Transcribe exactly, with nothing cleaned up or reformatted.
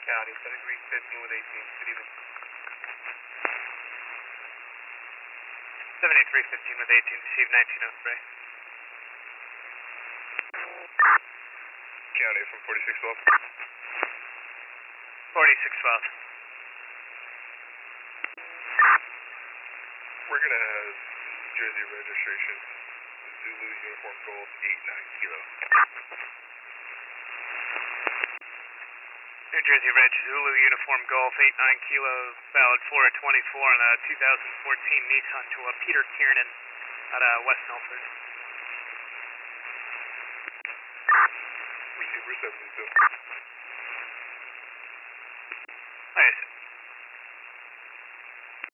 County, Pedigree fifteen with eighteen, good evening. seventy-three fifteen with eighteen, received nineteen oh three. County from forty-six twelve. forty-six twelve. We're going to have New Jersey registration, Zulu Uniform Golf eight nine Kilo. New Jersey Reg, Zulu Uniform Golf eight nine Kilo, valid four twenty-four on a two thousand fourteen Nissan to uh, Peter Kiernan at uh, West Milford. Receiver seventy-two. Nice.